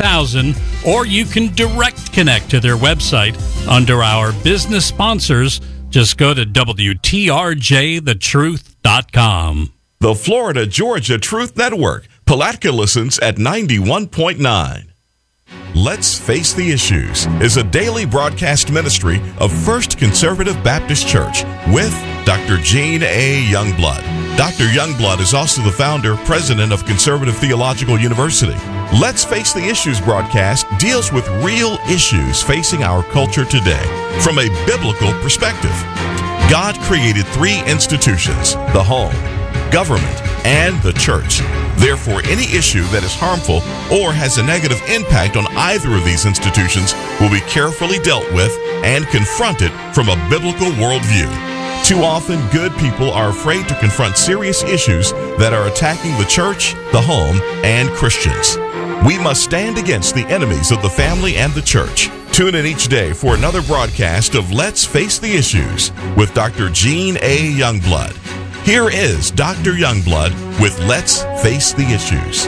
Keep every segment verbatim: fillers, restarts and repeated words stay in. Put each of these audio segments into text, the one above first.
thousand, or you can direct connect to their website under our business sponsors. Just go to W T R J the truth dot com. The Florida Georgia Truth Network. Palatka listens at ninety-one point nine. Let's Face the Issues is a daily broadcast ministry of First Conservative Baptist Church with Doctor Gene A. Youngblood. Doctor Youngblood is also the founder, president of Conservative Theological University. Let's Face the Issues broadcast deals with real issues facing our culture today from a biblical perspective. God created three institutions: the home, government, and the church. Therefore, any issue that is harmful or has a negative impact on either of these institutions will be carefully dealt with and confronted from a biblical worldview. Too often, good people are afraid to confront serious issues that are attacking the church, the home, and Christians. We must stand against the enemies of the family and the church. Tune in each day for another broadcast of Let's Face the Issues with Doctor Gene A. Youngblood. Here is Doctor Youngblood with Let's Face the Issues.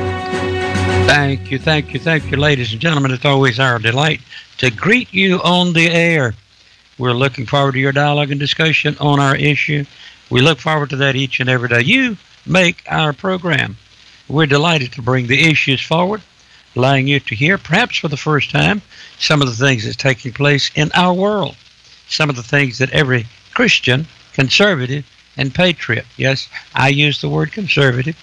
Thank you, thank you, thank you, ladies and gentlemen. It's always our delight to greet you on the air. We're looking forward to your dialogue and discussion on our issue. We look forward to that each and every day. You make our program. We're delighted to bring the issues forward, allowing you to hear, perhaps for the first time, some of the things that's taking place in our world, some of the things that every Christian, conservative, and patriot, yes, I use the word conservative,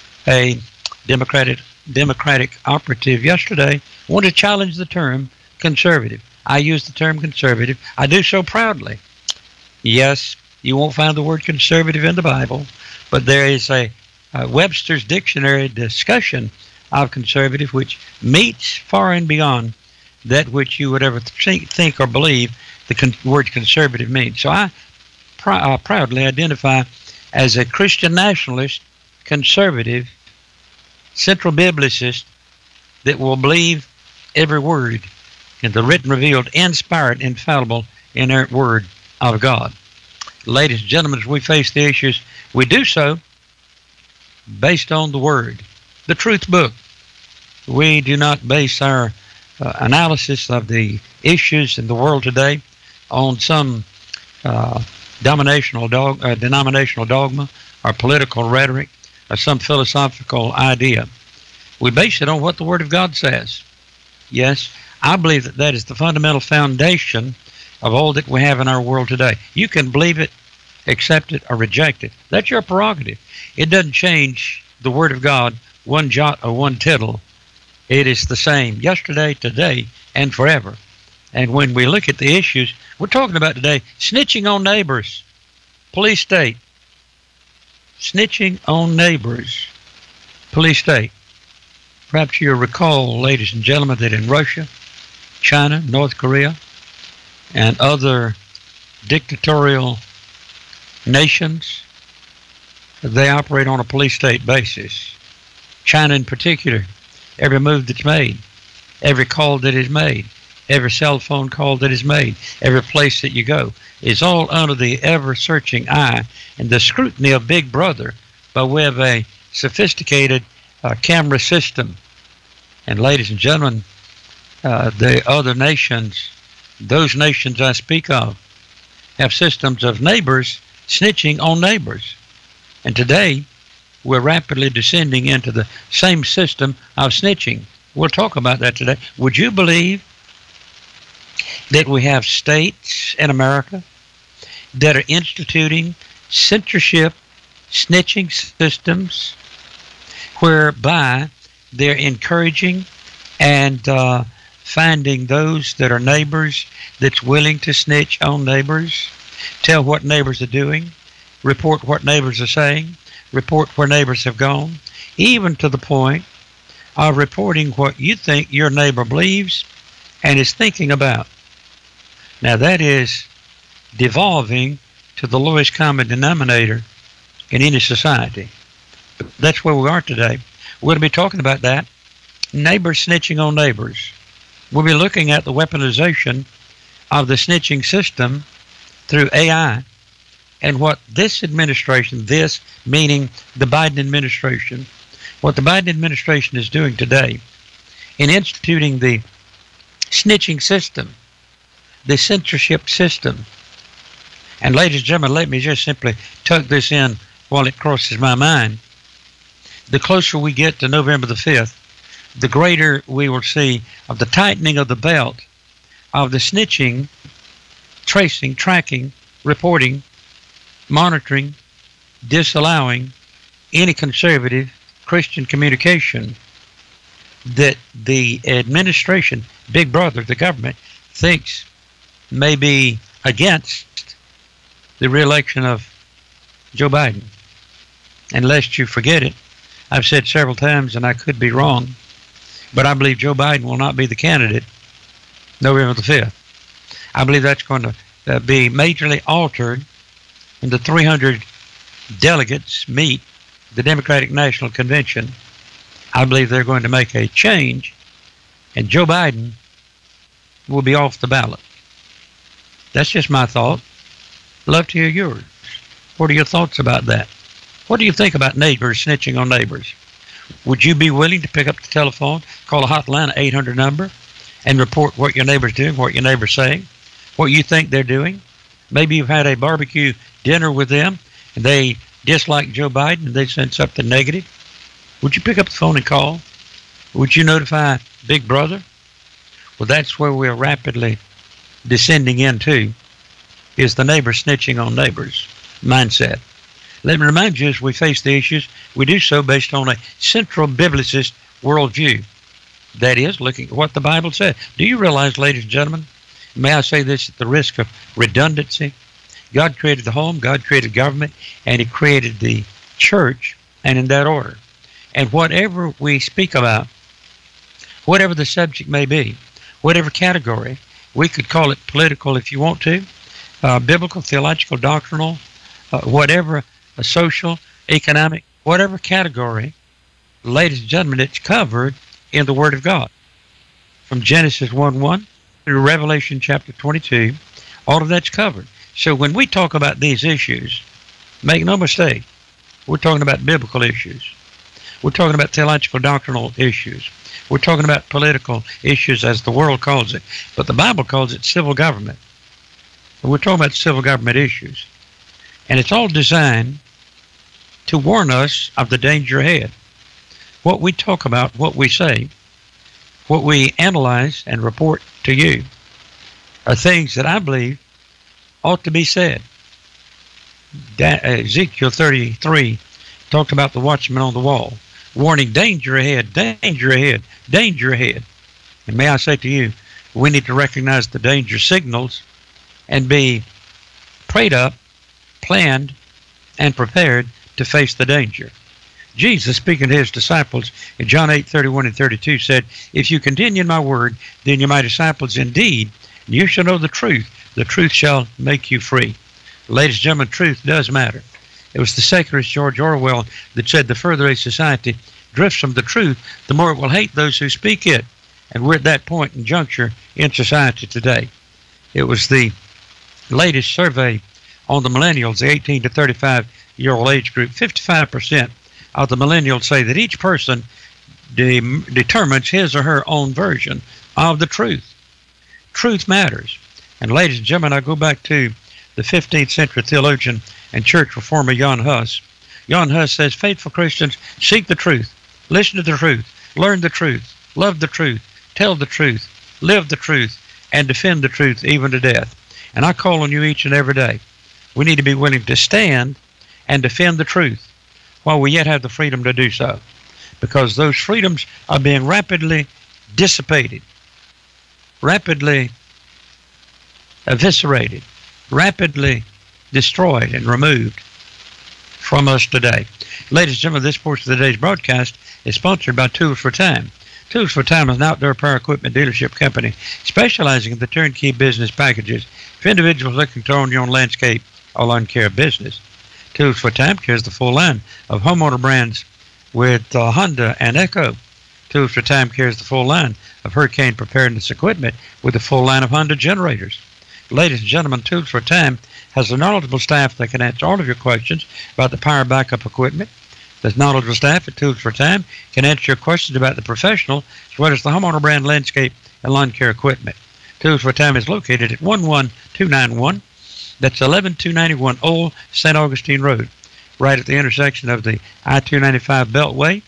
a Democratic Democratic operative yesterday wanted to challenge the term conservative. I use the term conservative. I do so proudly. Yes, you won't find the word conservative in the Bible, but there is a, a Webster's Dictionary discussion of conservative which meets far and beyond that which you would ever think, think or believe the con- word conservative means. So I pr- uh, proudly identify as a Christian nationalist, conservative, central biblicist that will believe every word in the written, revealed, inspired, infallible, inerrant word of God. Ladies and gentlemen, as we face the issues, we do so based on the Word, the Truth Book. We do not base our uh, analysis of the issues in the world today on some uh, denominational, dog, uh, denominational dogma or political rhetoric or some philosophical idea. We base it on what the Word of God says. Yes, I believe that that is the fundamental foundation of all that we have in our world today. You can believe it, accept it, or reject it. That's your prerogative. It doesn't change the Word of God one jot or one tittle. It is the same yesterday, today, and forever. And when we look at the issues we're talking about today, snitching on neighbors, police state. Snitching on neighbors, police state. Perhaps you'll recall, ladies and gentlemen, that in Russia, China, North Korea, and other dictatorial nations, they operate on a police state basis. China in particular, every move that's made, every call that is made, every cell phone call that is made, every place that you go, is all under the ever-searching eye and the scrutiny of Big Brother by way of a sophisticated uh, camera system. And ladies and gentlemen, uh, the other nations, those nations I speak of, have systems of neighbors snitching on neighbors. And today, we're rapidly descending into the same system of snitching. We'll talk about that today. Would you believe that we have states in America that are instituting censorship, snitching systems, whereby they're encouraging and uh, finding those that are neighbors that's willing to snitch on neighbors, tell what neighbors are doing, report what neighbors are saying, report where neighbors have gone, even to the point of reporting what you think your neighbor believes and is thinking about. Now that is devolving to the lowest common denominator in any society. But that's where we are today. We're going to be talking about that. Neighbors snitching on neighbors. We'll be looking at the weaponization of the snitching system through A I and what this administration, this meaning the Biden administration, what the Biden administration is doing today in instituting the snitching system, the censorship system. And ladies and gentlemen, let me just simply tuck this in while it crosses my mind. The closer we get to November the fifth, the greater we will see of the tightening of the belt of the snitching, tracing, tracking, reporting, monitoring, disallowing any conservative Christian communication that the administration, Big Brother, the government, thinks may be against the re-election of Joe Biden. And lest you forget it, I've said several times, and I could be wrong, but I believe Joe Biden will not be the candidate November the fifth. I believe that's going to uh, be majorly altered when the three hundred delegates meet the Democratic National Convention. I believe they're going to make a change, and Joe Biden will be off the ballot. That's just my thought. Love to hear yours. What are your thoughts about that? What do you think about neighbors snitching on neighbors? Would you be willing to pick up the telephone, call a hotline, eight hundred number, and report what your neighbor's doing, what your neighbor's saying, what you think they're doing? Maybe you've had a barbecue dinner with them, and they dislike Joe Biden, and they send something negative. Would you pick up the phone and call? Would you notify Big Brother? Well, that's where we're rapidly descending into, is the neighbor snitching on neighbors mindset. Let me remind you, as we face the issues, we do so based on a central biblicist worldview. That is, looking at what the Bible said. Do you realize, ladies and gentlemen, may I say this at the risk of redundancy, God created the home, God created government, and He created the church, and in that order. And whatever we speak about, whatever the subject may be, whatever category, we could call it political if you want to, uh, biblical, theological, doctrinal, uh, whatever, uh, social, economic, whatever category, ladies and gentlemen, it's covered in the Word of God. From Genesis one one through Revelation chapter twenty-two, all of that's covered. So when we talk about these issues, make no mistake, we're talking about biblical issues. We're talking about theological, doctrinal issues. We're talking about political issues as the world calls it. But the Bible calls it civil government. We're talking about civil government issues. And it's all designed to warn us of the danger ahead. What we talk about, what we say, what we analyze and report to you are things that I believe ought to be said. Da- Ezekiel thirty-three talked about the watchman on the wall, warning danger ahead, danger ahead, danger ahead. And may I say to you, we need to recognize the danger signals and be prayed up, planned, and prepared to face the danger. Jesus, speaking to his disciples in John eight thirty-one and thirty-two, said, "If you continue in my word, then you're my disciples indeed, and you shall know the truth. The truth shall make you free." Ladies and gentlemen, truth does matter. It was the secularist George Orwell that said the further a society drifts from the truth, the more it will hate those who speak it. And we're at that point and juncture in society today. It was the latest survey on the millennials, the eighteen to thirty-five year old age group. fifty-five percent of the millennials say that each person de- determines his or her own version of the truth. Truth matters. And ladies and gentlemen, I go back to the fifteenth century theologian and church reformer Jan Hus. Jan Hus says, faithful Christians seek the truth, listen to the truth, learn the truth, love the truth, tell the truth, live the truth, and defend the truth even to death. And I call on you each and every day. We need to be willing to stand and defend the truth while we yet have the freedom to do so, because those freedoms are being rapidly dissipated, rapidly eviscerated, rapidly destroyed and removed from us today. Ladies and gentlemen, this portion of today's broadcast is sponsored by Tools for Time. Tools for Time is an outdoor power equipment dealership company specializing in the turnkey business packages for individuals looking to own your own landscape or lawn care business. Tools for Time carries the full line of homeowner brands with uh, Honda and Echo. Tools for Time carries the full line of hurricane preparedness equipment with the full line of Honda generators. Ladies and gentlemen, Tools for Time has a knowledgeable staff that can answer all of your questions about the power backup equipment, The knowledgeable staff at Tools for Time can answer your questions about the professional as well as the homeowner brand landscape and lawn care equipment. Tools for Time is located at one one two nine one. That's eleven two ninety-one Old Saint Augustine Road, right at the intersection of the I two ninety-five Beltway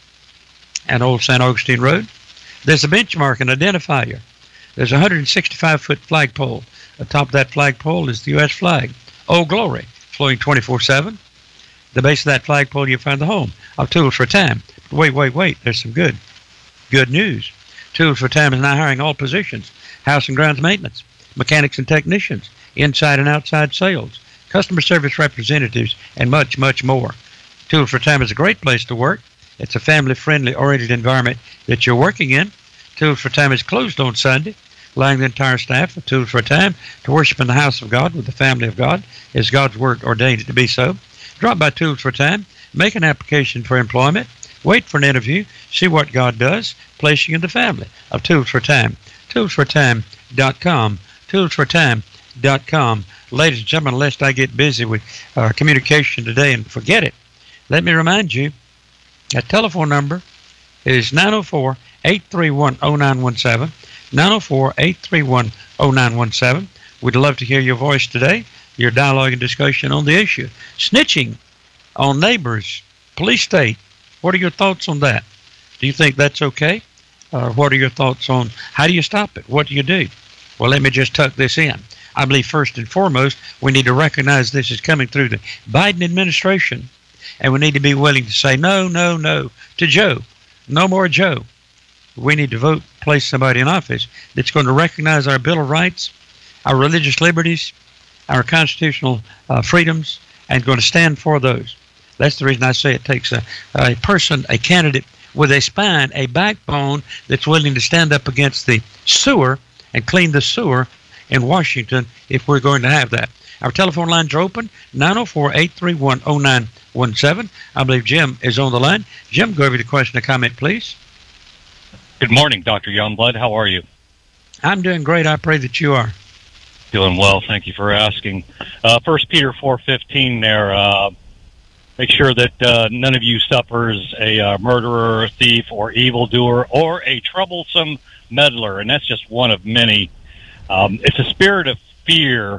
and Old Saint Augustine Road. There's a benchmark and identifier. There's a one hundred sixty-five foot flagpole. Atop that flagpole is the U S flag. Old Glory, flowing twenty-four seven. The base of that flagpole, you'll find the home of Tools for Time. But wait, wait, wait. There's some good, good news. Tools for Time is now hiring all positions: house and grounds maintenance, mechanics and technicians, inside and outside sales, customer service representatives, and much, much more. Tools for Time is a great place to work. It's a family-friendly, oriented environment that you're working in. Tools for Time is closed on Sunday, allowing the entire staff of Tools for Time to worship in the house of God with the family of God, as God's Word ordained it to be so. Drop by Tools for Time, make an application for employment, wait for an interview, see what God does, place you in the family of Tools for Time. tools for time dot com. tools for time dot com. Ladies and gentlemen, lest I get busy with uh, communication today and forget it, let me remind you that telephone number is nine oh four, eight three one, oh nine one seven. nine oh four, eight three one, oh nine one seven. We'd love to hear your voice today, your dialogue and discussion on the issue. Snitching on neighbors, police state, what are your thoughts on that? Do you think that's okay? Or what are your thoughts on how do you stop it? What do you do? Well, let me just tuck this in. I believe first and foremost, we need to recognize this is coming through the Biden administration, and we need to be willing to say no, no, no to Joe. No more Joe. We need to vote, place somebody in office that's going to recognize our Bill of Rights, our religious liberties, our constitutional uh, freedoms, and going to stand for those. That's the reason I say it takes a, a person, a candidate with a spine, a backbone that's willing to stand up against the sewer and clean the sewer in Washington if we're going to have that. Our telephone lines are open, nine oh four, eight three one, oh nine one seven. I believe Jim is on the line. Jim, go over the question or comment, please. Good morning, Doctor Youngblood. How are you? I'm doing great. I pray that you are. Doing well. Thank you for asking. Uh, First Peter four fifteen there. Uh, make sure that uh, none of you suffers a uh, murderer, a thief, or evildoer, or a troublesome meddler. And that's just one of many. Um, it's a spirit of fear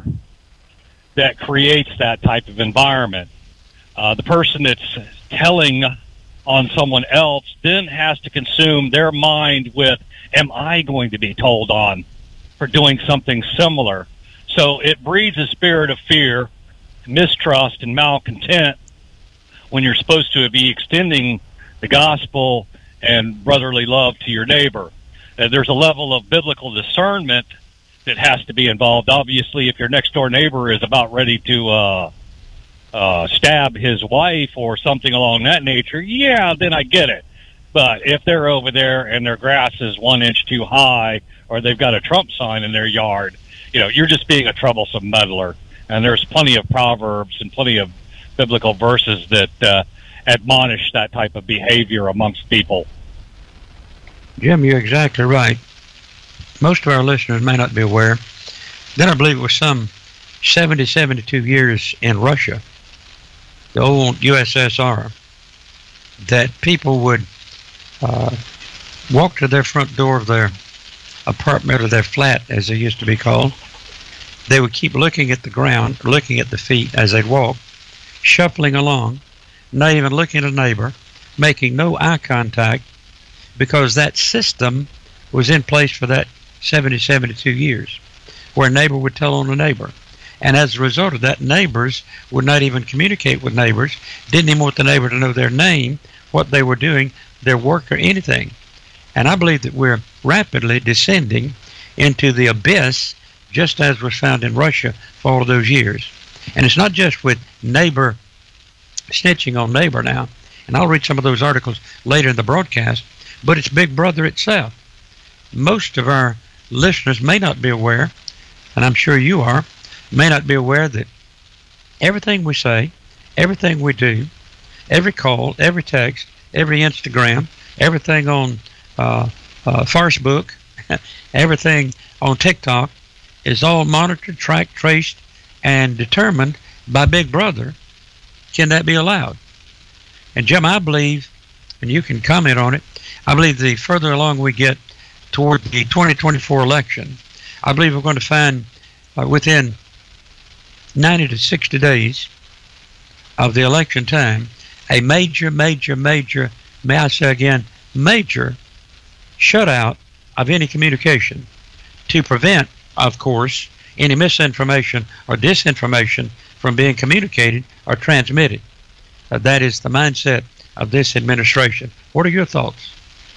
that creates that type of environment. Uh, the person that's telling on someone else then has to consume their mind with, am I going to be told on for doing something similar? So it breeds a spirit of fear, mistrust, and malcontent when you're supposed to be extending the gospel and brotherly love to your neighbor. Uh, there's a level of biblical discernment that has to be involved. Obviously, if your next door neighbor is about ready to uh, uh, stab his wife or something along that nature, yeah, then I get it. But if they're over there and their grass is one inch too high, or they've got a Trump sign in their yard, you know, you're just being a troublesome meddler. And there's plenty of proverbs and plenty of biblical verses that uh, admonish that type of behavior amongst people. Jim, you're exactly right. Most of our listeners may not be aware that I believe it was some seventy, seventy-two years in Russia, the old U S S R, that people would uh, walk to their front door of their apartment or their flat, as they used to be called. They would keep looking at the ground, looking at the feet as they'd walk, shuffling along, not even looking at a neighbor, making no eye contact, because that system was in place for that seventy, seventy-two years, where a neighbor would tell on a neighbor. And as a result of that, neighbors would not even communicate with neighbors, didn't even want the neighbor to know their name, what they were doing, their work, or anything. And I believe that we're rapidly descending into the abyss, just as was found in Russia for all of those years. And it's not just with neighbor snitching on neighbor now, and I'll read some of those articles later in the broadcast, but it's Big Brother itself. Most of our listeners may not be aware, and I'm sure you are, may not be aware that everything we say, everything we do, every call, every text, every Instagram, everything on uh, uh, Facebook, everything on TikTok is all monitored, tracked, traced, and determined by Big Brother. Can that be allowed? And Jim, I believe, and you can comment on it, I believe the further along we get toward the twenty twenty-four election, I believe we're going to find uh, within ninety to sixty days of the election time, a major, major, major, may I say again, major shutout of any communication to prevent, of course, any misinformation or disinformation from being communicated or transmitted. Uh, that is the mindset of this administration. What are your thoughts?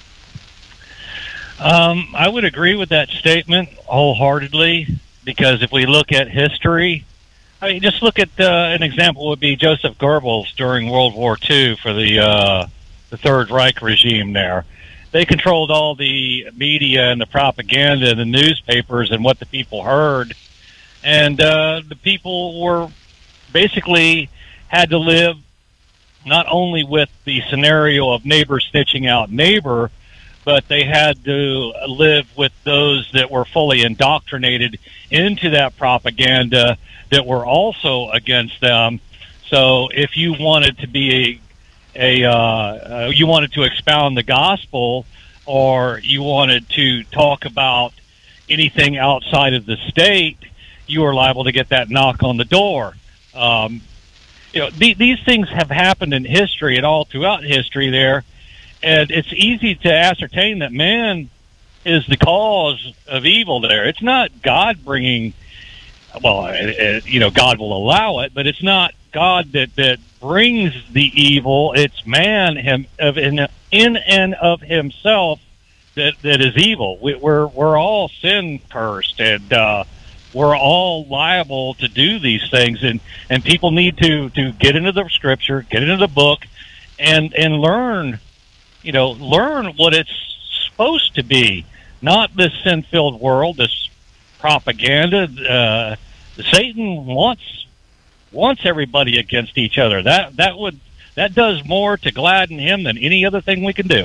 Um, I would agree with that statement wholeheartedly, because if we look at history, I mean, just look at uh, an example would be Joseph Goebbels during World War Two for the uh, the Third Reich regime there. They controlled all the media and the propaganda and the newspapers and what the people heard. And uh, the people were basically had to live not only with the scenario of neighbor snitching out neighbor, but they had to live with those that were fully indoctrinated into that propaganda that were also against them. So if you wanted to be a, a uh, uh, you wanted to expound the gospel, or you wanted to talk about anything outside of the state, you were liable to get that knock on the door. Um, you know, th- these things have happened in history and all throughout history there. And it's easy to ascertain that man is the cause of evil there. It's not God bringing, well, it, it, you know, God will allow it, but it's not God that, that brings the evil. It's man him of in, in and of himself that, that is evil. We, we're, we're all sin cursed, and uh, we're all liable to do these things. And, and people need to, to get into the scripture, get into the book, and, and learn, you know, learn what it's supposed to be, not this sin-filled world, this propaganda. Uh, Satan wants wants everybody against each other. That that would that does more to gladden him than any other thing we can do.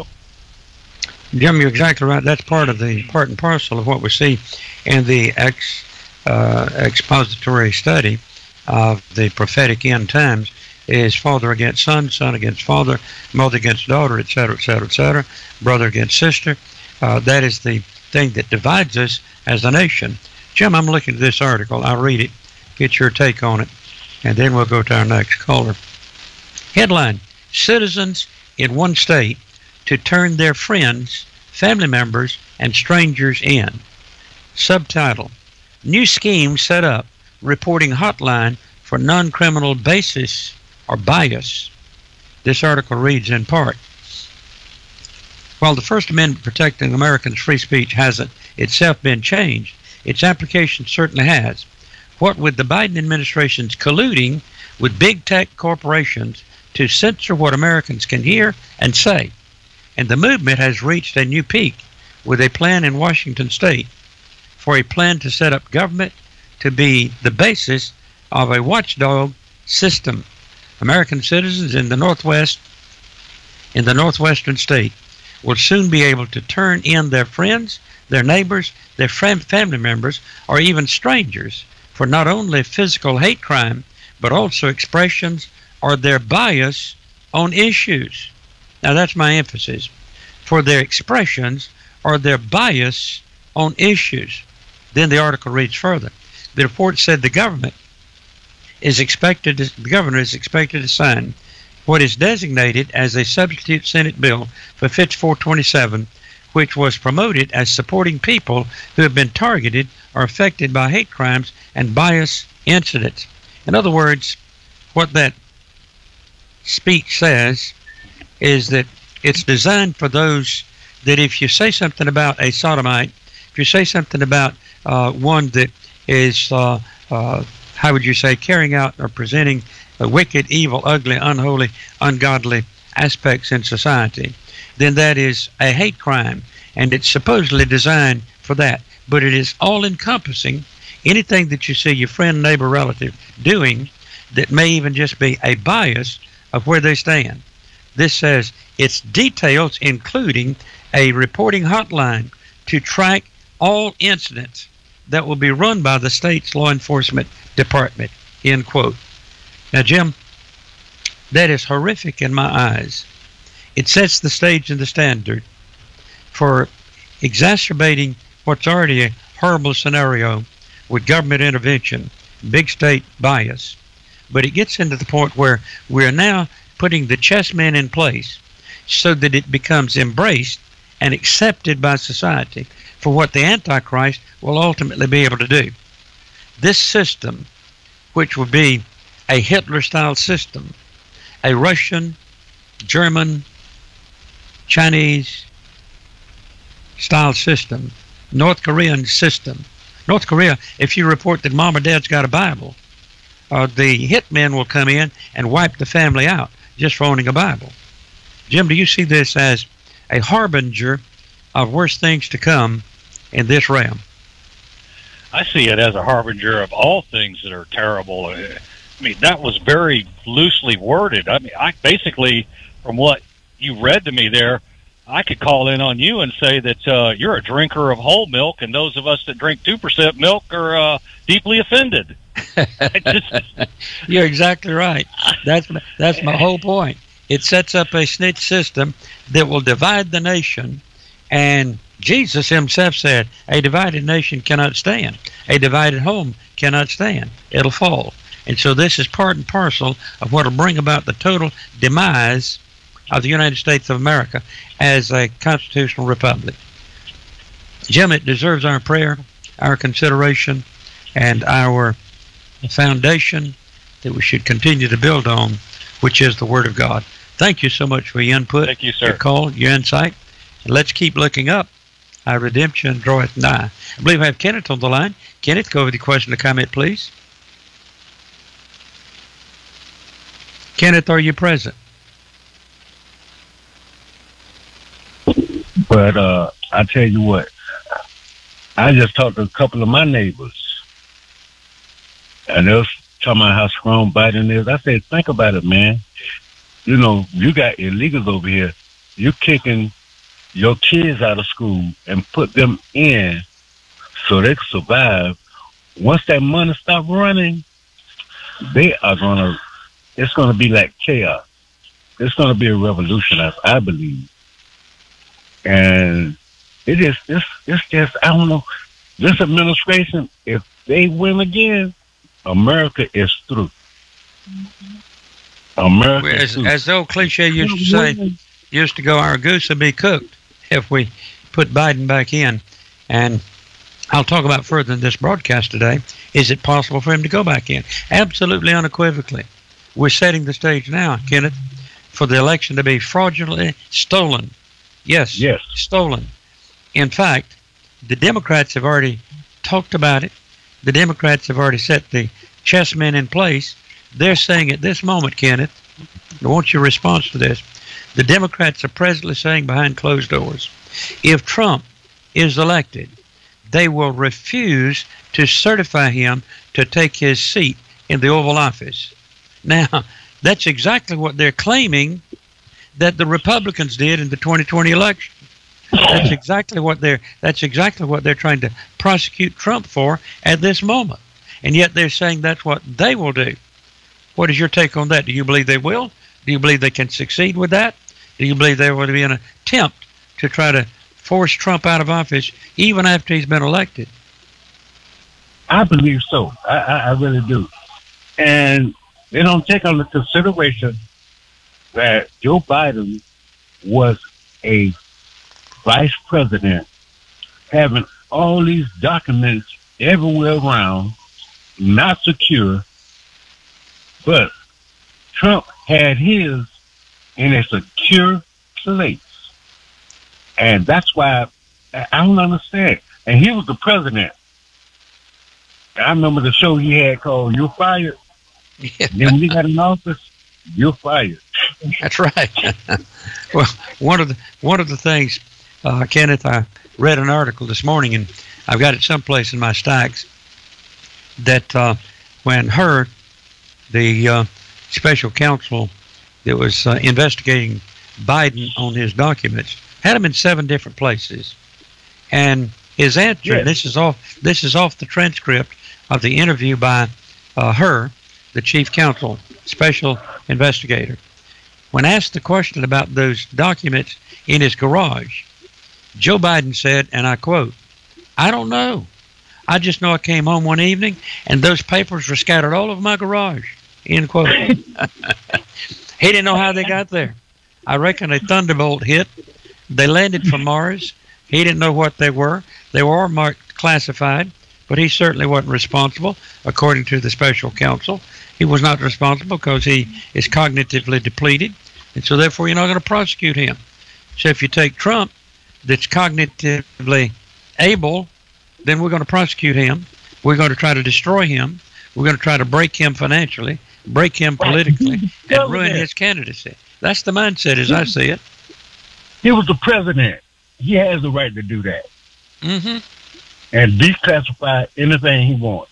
Jim, you're exactly right. That's part of the part and parcel of what we see in the ex uh, expository study of the prophetic end times. Is father against son, son against father, mother against daughter, et cetera, et cetera, et cetera, brother against sister. Uh, that is the thing that divides us as a nation. Jim, I'm looking at this article. I'll read it, get your take on it, and then we'll go to our next caller. Headline, citizens in one state to turn their friends, family members, and strangers in. Subtitle, new scheme set up, reporting hotline for non-criminal basis or bias. This article reads in part, while the First Amendment protecting Americans' free speech hasn't itself been changed, its application certainly has. What with the Biden administration's colluding with big tech corporations to censor what Americans can hear and say, and the movement has reached a new peak with a plan in Washington state for a plan to set up government to be the basis of a watchdog system. American citizens in the Northwest, in the Northwestern state, will soon be able to turn in their friends, their neighbors, their fam- family members, or even strangers for not only physical hate crime, but also expressions or their bias on issues. Now that's my emphasis. For their expressions or their bias on issues. Then the article reads further. The report said the government is expected to, the governor is expected to sign what is designated as a substitute Senate bill for fifty-four twenty-seven, which was promoted as supporting people who have been targeted or affected by hate crimes and bias incidents. In other words, what that speech says is that it's designed for those that if you say something about a sodomite, if you say something about uh, one that is uh, uh, how would you say, carrying out or presenting uh, wicked, evil, ugly, unholy, ungodly aspects in society, then that is a hate crime, and it's supposedly designed for that. But it is all-encompassing. Anything that you see your friend, neighbor, relative doing that may even just be a bias of where they stand. This says it's details including a reporting hotline to track all incidents that will be run by the state's law enforcement department, end quote. Now, Jim, that is horrific in my eyes. It sets the stage and the standard for exacerbating what's already a horrible scenario with government intervention, big state bias. But it gets into the point where we're now putting the chessmen in place so that it becomes embraced and accepted by society for what the Antichrist will ultimately be able to do. This system, which would be a Hitler-style system, a Russian, German, Chinese style system, North Korean system. North Korea, if you report that mom or dad's got a Bible, uh, the hitmen will come in and wipe the family out just for owning a Bible. Jim, do you see this as a harbinger of worse things to come in this realm? I see it as a harbinger of all things that are terrible. I mean, that was very loosely worded. I mean, I basically, from what you read to me there, I could call in on you and say that uh, you're a drinker of whole milk, and those of us that drink two percent milk are uh, deeply offended. just, You're exactly right. That's my, that's my whole point. It sets up a snitch system that will divide the nation, and Jesus himself said, a divided nation cannot stand. A divided home cannot stand. It'll fall. And so this is part and parcel of what will bring about the total demise of the United States of America as a constitutional republic. Jim, it deserves our prayer, our consideration, and our foundation that we should continue to build on, which is the Word of God. Thank you so much for your input, Thank you, sir. your call, your insight. And let's keep looking up. Our redemption draweth nigh. I believe I have Kenneth on the line. Kenneth, go with your question or comment, please. Kenneth, are you present? But uh, I tell you what, I just talked to a couple of my neighbors, and they was talking about how strong Biden is. I said, think about it, man. You know, you got illegals over here. You're kicking your kids out of school and put them in so they can survive. Once that money stop running, they are going to, it's going to be like chaos. It's going to be a revolution, I, I believe. And it is, it's, it's just, I don't know, this administration, if they win again, America is through. America as, is through. as the old cliche used to say, used to go, our goose would be cooked if we put Biden back in. And I'll talk about further in this broadcast today, is it possible for him to go back in? Absolutely, unequivocally. We're setting the stage now, Kenneth, for the election to be fraudulently stolen. Yes, yes, stolen. In fact, the Democrats have already talked about it. The Democrats have already set the chessmen in place. They're saying at this moment, Kenneth, I want your response to this. The Democrats are presently saying behind closed doors, if Trump is elected, they will refuse to certify him to take his seat in the Oval Office. Now, that's exactly what they're claiming that the Republicans did in the twenty twenty election. That's exactly what they're that's exactly what they're trying to prosecute Trump for at this moment. And yet they're saying that's what they will do. What is your take on that? Do you believe they will? Do you believe they can succeed with that? Do you believe there will be an attempt to try to force Trump out of office even after he's been elected? I believe so. I, I, I really do. And they don't take into consideration that Joe Biden was a vice president having all these documents everywhere around, not secure, but Trump had his in a secure place. And that's why I don't understand. And he was the president. I remember the show he had called You're Fired. Yeah. Then when he got in office, you're fired. That's right. Well, one of the one of the things, uh, Kenneth, I read an article this morning, and I've got it someplace in my stacks, that uh, when Hur, the uh, special counsel that was uh, investigating Biden on his documents, had him in seven different places, and his answer. Yes. And this is off. This is off the transcript of the interview by uh, Hur, the chief counsel. special investigator. When asked the question about those documents in his garage, Joe Biden said, and I quote, "I don't know. I just know I came home one evening and those papers were scattered all over my garage." End quote. He didn't know how they got there. I reckon a thunderbolt hit. They landed from Mars. He didn't know what they were. They were marked classified, but he certainly wasn't responsible, according to the special counsel. He was not responsible because he is cognitively depleted, and so therefore you're not going to prosecute him. So if you take Trump, that's cognitively able, then we're going to prosecute him. We're going to try to destroy him. We're going to try to break him financially, break him politically, and ruin his candidacy. That's the mindset as I see it. He was the president. He has the right to do that. Mm-hmm. And declassify anything he wants.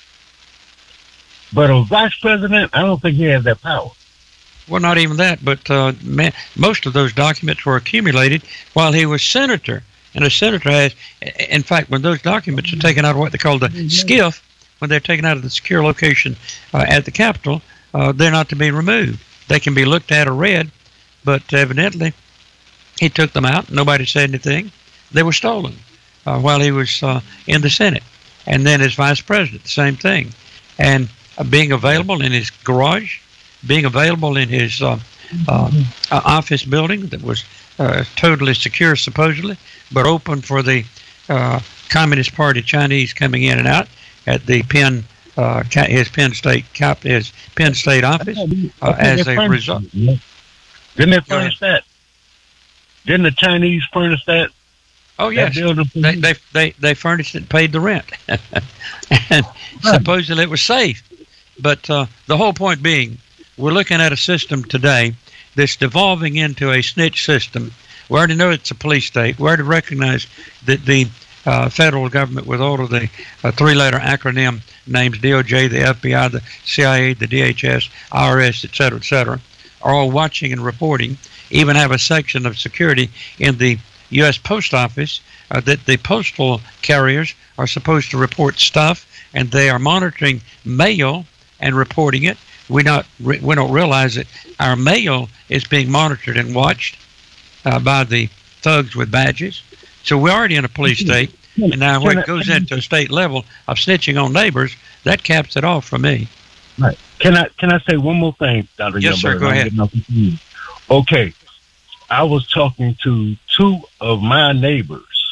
But a vice president, I don't think he has that power. Well, not even that, but uh, man, most of those documents were accumulated while he was senator. And a senator has, in fact, when those documents are taken out of what they call the SCIF, when they're taken out of the secure location uh, at the Capitol, uh, they're not to be removed. They can be looked at or read, but evidently he took them out. Nobody said anything. They were stolen uh, while he was uh, in the Senate. And then as vice president, the same thing. And uh, being available in his garage, being available in his uh, uh, uh, office building that was uh, totally secure, supposedly, but open for the uh, Communist Party Chinese coming in and out at the Penn, uh, his Penn State Cap, his Penn State office uh, as a result. Didn't they furnish that? Didn't the Chinese furnish that? Oh yes, they, they they they furnished it, paid the rent, and supposedly it was safe. But uh, the whole point being, we're looking at a system today that's devolving into a snitch system. We already know it's a police state. We already recognize that the uh, federal government, with all of the uh, three-letter acronym names, D O J, the F B I, the C I A, the D H S, I R S, et cetera, et cetera, are all watching and reporting. Even have a section of security in the U S Post Office uh, that the postal carriers are supposed to report stuff, and they are monitoring mail and reporting it. We not re- we don't realize that our mail is being monitored and watched uh, by the thugs with badges. So we're already in a police state, and now when it goes into a state level of snitching on neighbors, that caps it off for me. Right. Can I can I say one more thing, Doctor Yes, sir. Go ahead. Okay. I was talking to two of my neighbors,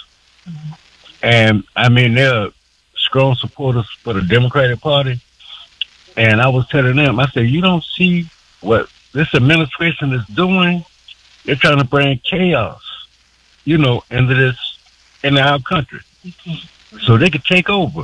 and I mean, they're strong supporters for the Democratic Party. And I was telling them, I said, you don't see what this administration is doing? They're trying to bring chaos, you know, into this, in our country. So they could take over,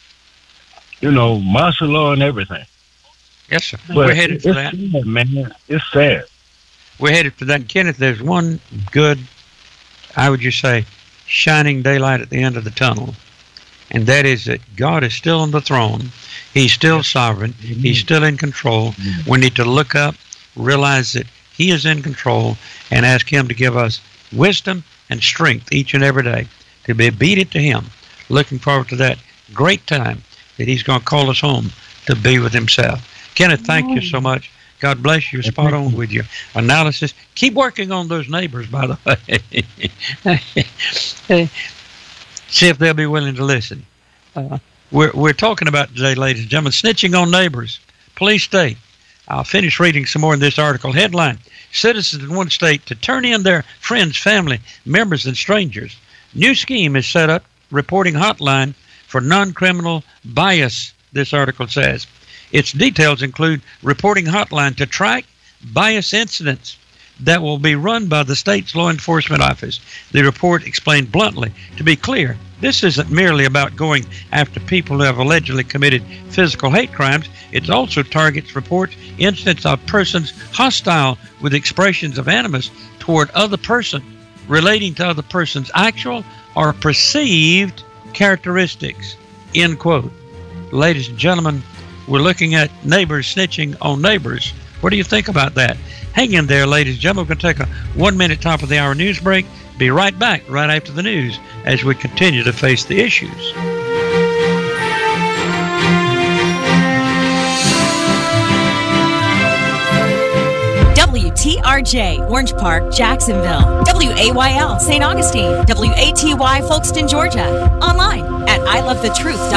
you know, martial law and everything. Yes, sir. But we're headed for it's that. Sad, man. It's sad. We're headed for that. Kenneth, there's one good, how would you say, shining daylight at the end of the tunnel. And that is that God is still on the throne. He's still sovereign. He's still in control. We need to look up, realize that He is in control, and ask Him to give us wisdom and strength each and every day to be obedient to Him. Looking forward to that great time that He's going to call us home to be with Himself. Kenneth, thank you so much. God bless you. Spot on with your analysis. Keep working on those neighbors, by the way. See if they'll be willing to listen. Uh, we're we're talking about today, ladies and gentlemen, snitching on neighbors. Police state. I'll finish reading some more in this article. Headline: Citizens in one state to turn in their friends, family, members, and strangers. New scheme is set up. Reporting hotline for non-criminal bias. This article says. Its details include reporting hotline to track bias incidents that will be run by the state's law enforcement office. The report explained bluntly, to be clear, this isn't merely about going after people who have allegedly committed physical hate crimes. It also targets reports incidents of persons hostile with expressions of animus toward other person, relating to other person's actual or perceived characteristics. End quote. Ladies and gentlemen, we're looking at neighbors snitching on neighbors. What do you think about that? Hang in there, ladies and gentlemen. We're going to take a one-minute top of the hour news break. Be right back right after the news as we continue to face the issues. T R J, Orange Park, Jacksonville. W A Y L, Saint Augustine. W A T Y, Folkston, Georgia. Online at I love the truth dot com.